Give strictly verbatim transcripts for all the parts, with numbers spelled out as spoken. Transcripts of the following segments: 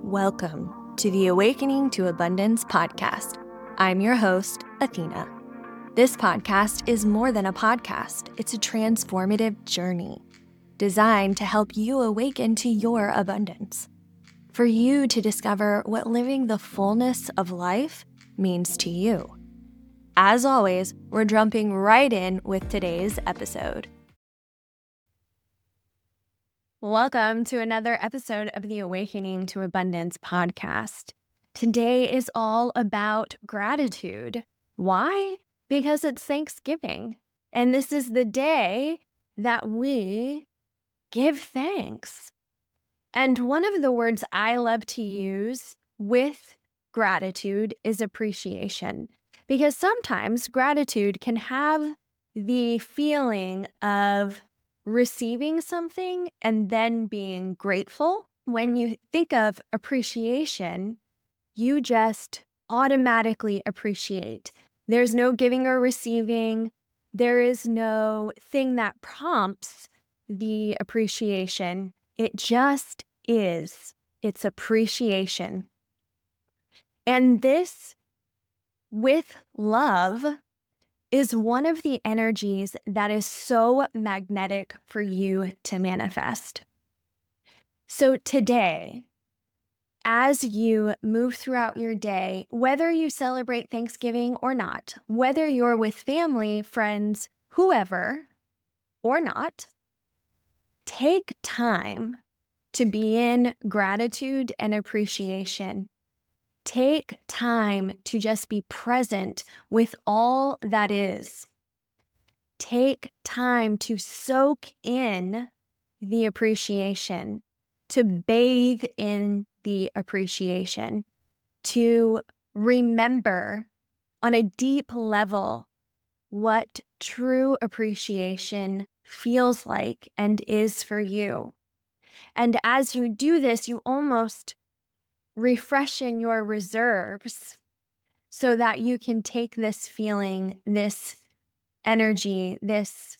Welcome to the Awakening to Abundance podcast. I'm your host, Athena. This podcast is more than a podcast. It's a transformative journey designed to help you awaken to your abundance, for you to discover what living the fullness of life means to you. As always, we're jumping right in with today's episode. Welcome to another episode of the Awakening to Abundance podcast. Today is all about gratitude. Why? Because it's Thanksgiving, and this is the day that we give thanks. And one of the words I love to use with gratitude is appreciation, because sometimes gratitude can have the feeling of receiving something and then being grateful. When you think of appreciation, you just automatically appreciate. There's no giving or receiving. There is no thing that prompts the appreciation. It just is. It's appreciation. And this, with love, is one of the energies that is so magnetic for you to manifest. So today, as you move throughout your day, whether you celebrate Thanksgiving or not, whether you're with family, friends, whoever, or not, take time to be in gratitude and appreciation. Take time to just be present with all that is. Take time to soak in the appreciation, to bathe in the appreciation, to remember on a deep level what true appreciation feels like and is for you. And as you do this, you almost refreshing your reserves so that you can take this feeling, this energy, this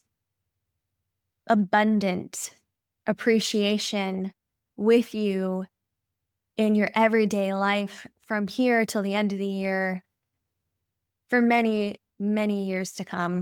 abundant appreciation with you in your everyday life from here till the end of the year for many, many years to come.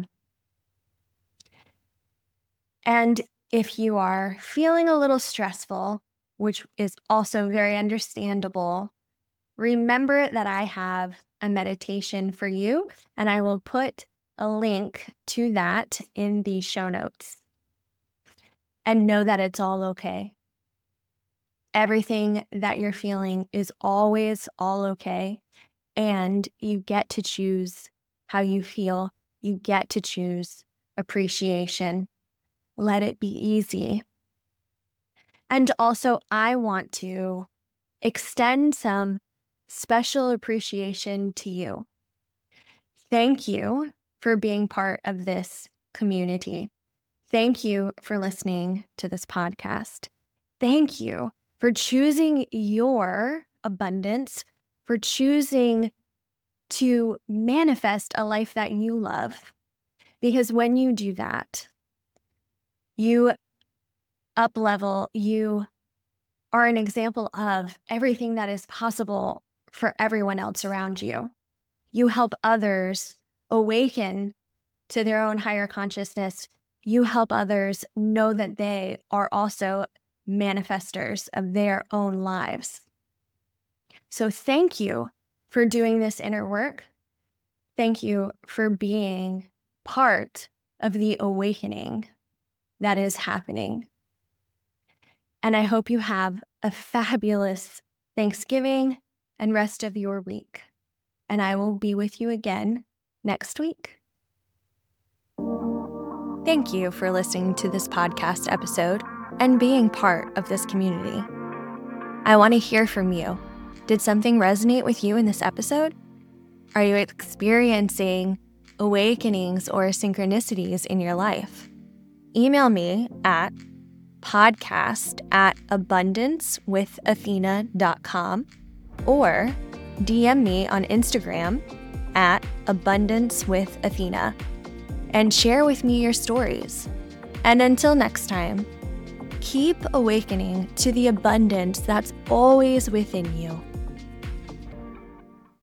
And if you are feeling a little stressful, which is also very understandable, remember that I have a meditation for you, and I will put a link to that in the show notes. And know that it's all okay. Everything that you're feeling is always all okay, and you get to choose how you feel. You get to choose appreciation. Let it be easy. And also, I want to extend some special appreciation to you. Thank you for being part of this community. Thank you for listening to this podcast. Thank you for choosing your abundance, for choosing to manifest a life that you love. Because when you do that, you up level, you are an example of everything that is possible for everyone else around you. You help others awaken to their own higher consciousness. You help others know that they are also manifestors of their own lives. So thank you for doing this inner work. Thank you for being part of the awakening that is happening. And I hope you have a fabulous Thanksgiving and rest of your week. And I will be with you again next week. Thank you for listening to this podcast episode and being part of this community. I want to hear from you. Did something resonate with you in this episode? Are you experiencing awakenings or synchronicities in your life? Email me at podcast at abundance with athena dot com or D M me on Instagram at abundance with athena and share with me your stories. And until next time, Keep awakening to the abundance that's always within you.